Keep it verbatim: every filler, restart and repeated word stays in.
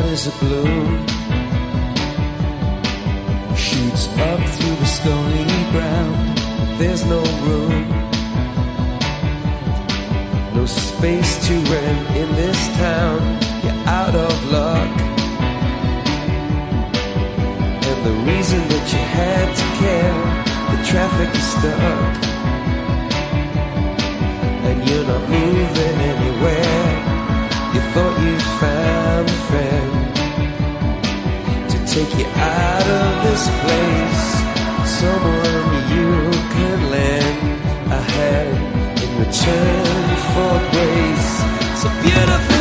is a bloom, shoots up through the stony ground. There's no room, no space to rent in this town. You're out of luck, and the reason that you had to care, the traffic is stuck, and you're not moving anywhere. You thought you'd found a friend to take you out of this place, someone you could lend a hand in return for grace. So beautiful.